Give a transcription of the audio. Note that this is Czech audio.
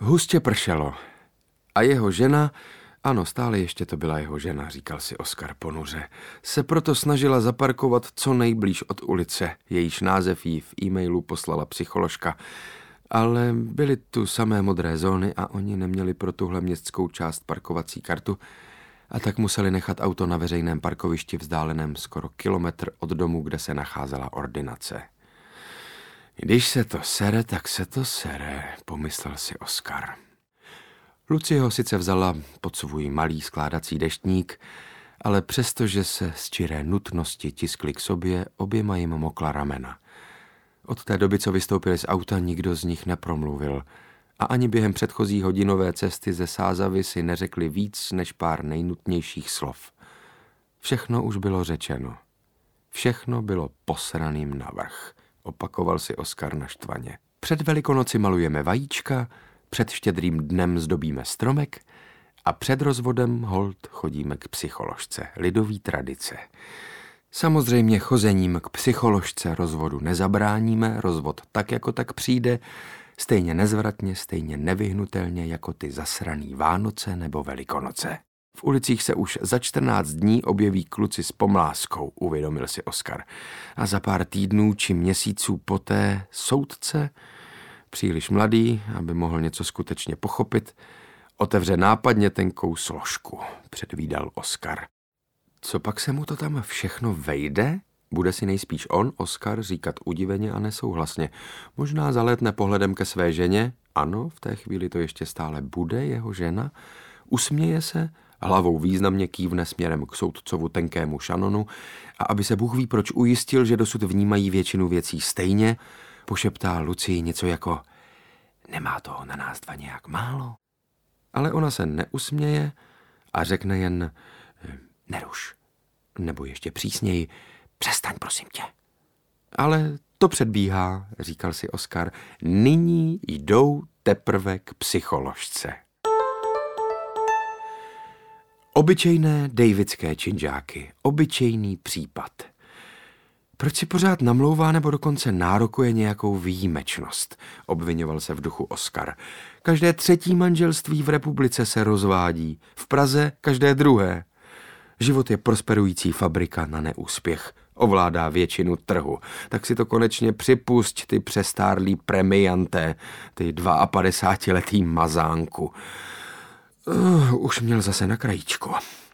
Hustě pršelo. A jeho žena, ano, stále ještě to byla jeho žena, říkal si Oskar ponuře, se proto snažila zaparkovat co nejblíž od ulice, jejíž název jí v e-mailu poslala psycholožka. Ale byly tu samé modré zóny a oni neměli pro tuhle městskou část parkovací kartu a tak museli nechat auto na veřejném parkovišti vzdáleném skoro kilometr od domu, kde se nacházela ordinace. Když se to sere, tak se to sere, pomyslel si Oskar. Lucie ho sice vzala pod svůj malý skládací deštník, ale přestože se z čiré nutnosti tiskli k sobě, oběma jim mokla ramena. Od té doby, co vystoupili z auta, nikdo z nich nepromluvil a ani během předchozí hodinové cesty ze Sázavy si neřekli víc než pár nejnutnějších slov. Všechno už bylo řečeno. Všechno bylo posraným navrch, opakoval si Oskar naštvaně. Před Velikonoci malujeme vajíčka, před Štědrým dnem zdobíme stromek a před rozvodem holt chodíme k psycholožce, lidový tradice. Samozřejmě chozením k psycholožce rozvodu nezabráníme, rozvod tak jako tak přijde, stejně nezvratně, stejně nevyhnutelně jako ty zasraný Vánoce nebo Velikonoce. V ulicích se už za 14 dní objeví kluci s pomláskou, uvědomil si Oskar. A za pár týdnů či měsíců poté soudce, příliš mladý, aby mohl něco skutečně pochopit, otevře nápadně tenkou složku, předvídal Oskar. Co pak se mu to tam všechno vejde? Bude si nejspíš on, Oskar, říkat udiveně a nesouhlasně. Možná zalétne pohledem ke své ženě, ano, v té chvíli to ještě stále bude jeho žena, usměje se, hlavou významně kývne směrem k soudcovu tenkému šanonu a aby se Bůh ví proč ujistil, že dosud vnímají většinu věcí stejně, pošeptá Lucii něco jako nemá toho na nás dva nějak málo? Ale ona se neusměje a řekne jen neruš, nebo ještě přísněji, přestaň, prosím tě. Ale to předbíhá, říkal si Oskar, nyní jdou teprve k psycholožce. Obyčejné davidské činžáky, obyčejný případ. Proč si pořád namlouvá nebo dokonce nárokuje nějakou výjimečnost, obvinoval se v duchu Oskar. Každé třetí manželství v republice se rozvádí, v Praze každé druhé. Život je prosperující fabrika na neúspěch, ovládá většinu trhu. Tak si to konečně připusť, ty přestárlý premianté, ty 52letý mazánku. Už měl zase na krajíčku.